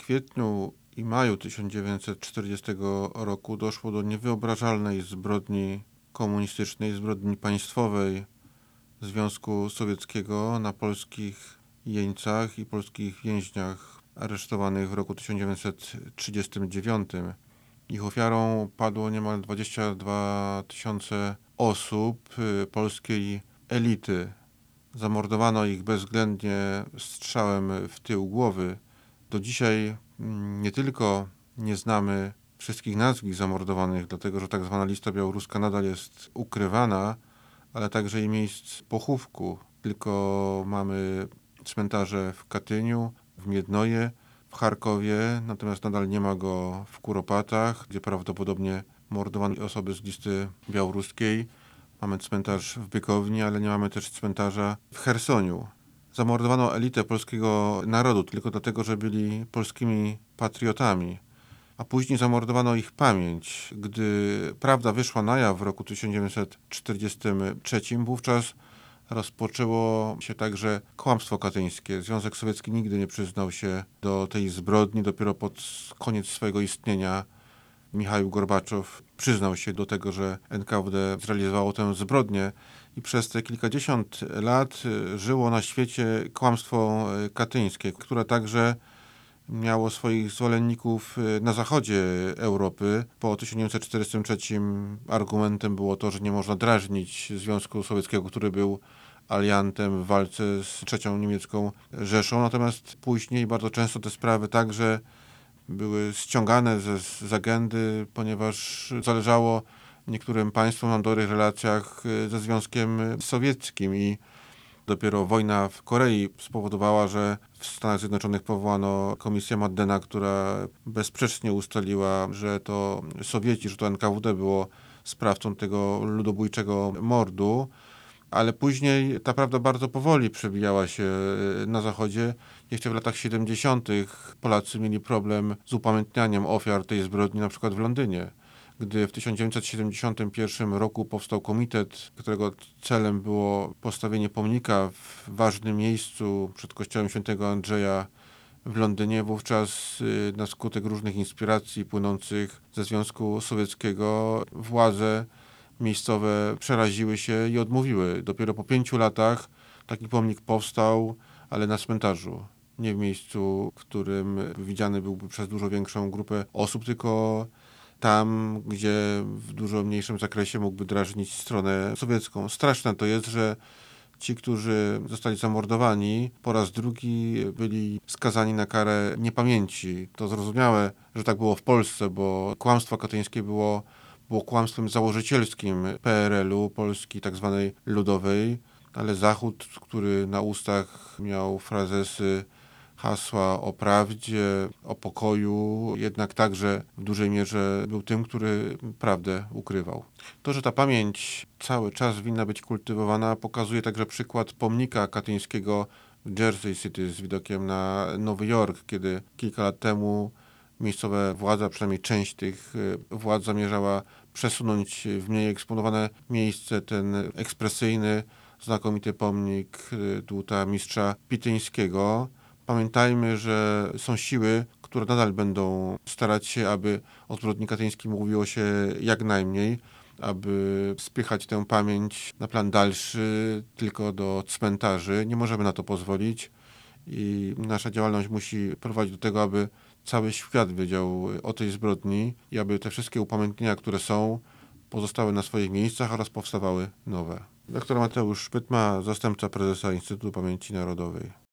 kwietniu i maju 1940 roku doszło do niewyobrażalnej zbrodni komunistycznej, zbrodni państwowej Związku Sowieckiego na polskich jeńcach i polskich więźniach aresztowanych w roku 1939. Ich ofiarą padło niemal 22 000 osób polskiej elity. Zamordowano ich bezwzględnie strzałem w tył głowy. Do dzisiaj nie tylko nie znamy wszystkich nazwisk zamordowanych, dlatego że tak zwana lista białoruska nadal jest ukrywana, ale także i miejsc pochówku. Tylko mamy cmentarze w Katyniu, w Miednoje, w Charkowie, natomiast nadal nie ma go w Kuropatach, gdzie prawdopodobnie mordowano osoby z listy białoruskiej. Mamy cmentarz w Bykowni, ale nie mamy też cmentarza w Chersoniu. Zamordowano elitę polskiego narodu tylko dlatego, że byli polskimi patriotami, a później zamordowano ich pamięć. Gdy prawda wyszła na jaw w roku 1943, wówczas rozpoczęło się także kłamstwo katyńskie. Związek Sowiecki nigdy nie przyznał się do tej zbrodni. Dopiero pod koniec swojego istnienia Michaił Gorbaczow przyznał się do tego, że NKWD zrealizowało tę zbrodnię i przez te kilkadziesiąt lat żyło na świecie kłamstwo katyńskie, które także miało swoich zwolenników na zachodzie Europy. Po 1943 argumentem było to, że nie można drażnić Związku Sowieckiego, który był aliantem w walce z III niemiecką Rzeszą. Natomiast później bardzo często te sprawy także były ściągane z agendy, ponieważ zależało niektórym państwom na dobrych relacjach ze Związkiem Sowieckim i dopiero wojna w Korei spowodowała, że w Stanach Zjednoczonych powołano komisję Maddena, która bezsprzecznie ustaliła, że to Sowieci, że to NKWD było sprawcą tego ludobójczego mordu. Ale później ta prawda bardzo powoli przebijała się na Zachodzie. Jeszcze w latach 70. Polacy mieli problem z upamiętnianiem ofiar tej zbrodni, na przykład w Londynie. Gdy w 1971 roku powstał komitet, którego celem było postawienie pomnika w ważnym miejscu przed kościołem świętego Andrzeja w Londynie, wówczas na skutek różnych inspiracji płynących ze Związku Sowieckiego władze miejscowe przeraziły się i odmówiły. Dopiero po 5 latach taki pomnik powstał, ale na cmentarzu. Nie w miejscu, w którym widziany byłby przez dużo większą grupę osób, tylko tam, gdzie w dużo mniejszym zakresie mógłby drażnić stronę sowiecką. Straszne to jest, że ci, którzy zostali zamordowani, po raz drugi byli skazani na karę niepamięci. To zrozumiałe, że tak było w Polsce, bo kłamstwo katyńskie było kłamstwem założycielskim PRL-u, Polski tak zwanej ludowej, ale Zachód, który na ustach miał frazesy, hasła o prawdzie, o pokoju, jednak także w dużej mierze był tym, który prawdę ukrywał. To, że ta pamięć cały czas winna być kultywowana, pokazuje także przykład pomnika katyńskiego w Jersey City z widokiem na Nowy Jork, kiedy kilka lat temu miejscowa władza, przynajmniej część tych władz zamierzała przesunąć w mniej eksponowane miejsce ten ekspresyjny, znakomity pomnik dłuta mistrza Pityńskiego. Pamiętajmy, że są siły, które nadal będą starać się, aby o zbrodni katyńskiej mówiło się jak najmniej, aby spychać tę pamięć na plan dalszy, tylko do cmentarzy. Nie możemy na to pozwolić i nasza działalność musi prowadzić do tego, aby cały świat wiedział o tej zbrodni i aby te wszystkie upamiętnienia, które są, pozostały na swoich miejscach oraz powstawały nowe. Doktor Mateusz Pytma, zastępca prezesa Instytutu Pamięci Narodowej.